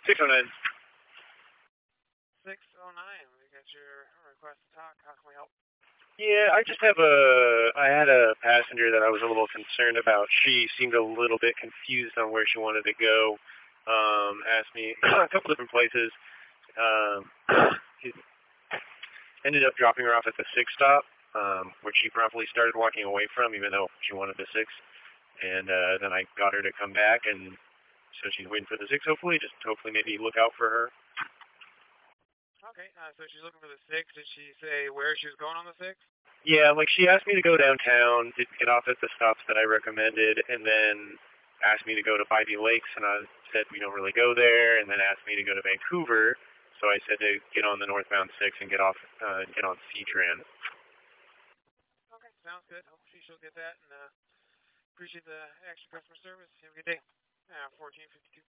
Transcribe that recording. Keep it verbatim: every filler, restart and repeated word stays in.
six oh nine. six oh nine, we got your request to talk. How can we help? Yeah, I just have a, I had a passenger that I was a little concerned about. She seemed a little bit confused on where she wanted to go. Um, asked me a couple different places. Um, ended up dropping her off at the six stop, um, which she promptly started walking away from, even though she wanted the six. And uh, then I got her to come back, and so she's waiting for the six, hopefully. Just hopefully maybe look out for her. Okay, uh, so she's looking for the six. Did she say where she was going on the six? Yeah, like she asked me to go downtown, to get off at the stops that I recommended, and then asked me to go to Bybee Lakes, and I said we don't really go there, and then asked me to go to Vancouver, so I said to get on the northbound six and get off, uh, get on C-Tran. Okay, sounds good. Hopefully she'll get that, and uh, appreciate the extra customer service. Have a good day. Uh, fourteen fifty-two.